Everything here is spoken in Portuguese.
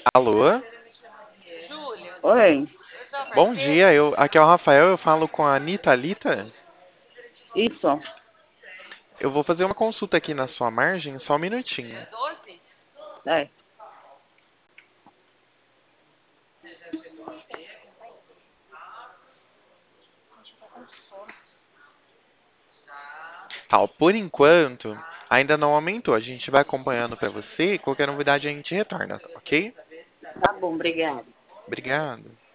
Alô? Oi, Bom dia, aqui é o Rafael, eu falo com a Anitta Alita. isso. Eu vou fazer uma consulta aqui na sua margem, só um minutinho. É. Tá, ó, por enquanto, ainda não aumentou. A gente vai acompanhando pra você, qualquer novidade a gente retorna, ok? Tá bom, obrigada. Obrigado.